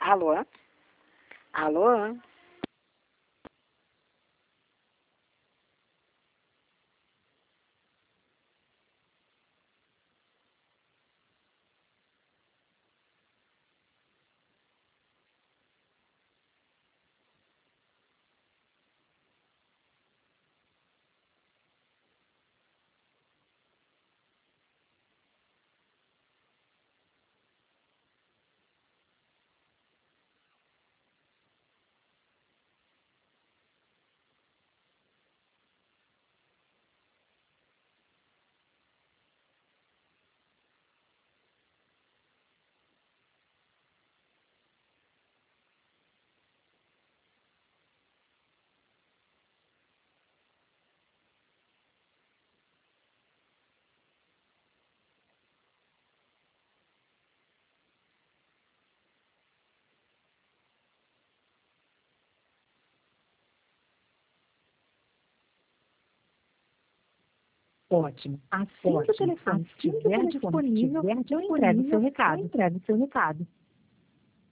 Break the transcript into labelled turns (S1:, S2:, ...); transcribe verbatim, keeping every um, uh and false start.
S1: Alô? Alô?
S2: Ótimo. Assim que o
S1: Ótimo.
S2: telefone
S1: Assim que o
S2: estiver
S1: telefone
S2: disponível,
S1: estiver
S2: eu entrego o seu
S1: disponível, eu
S2: recado.
S1: entrego o seu recado.